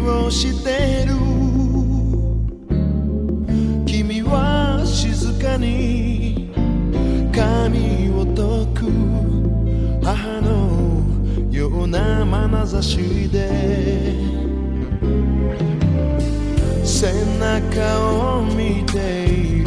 をしてる。君は静かに髪を解く母のような眼差しで背中を見ている。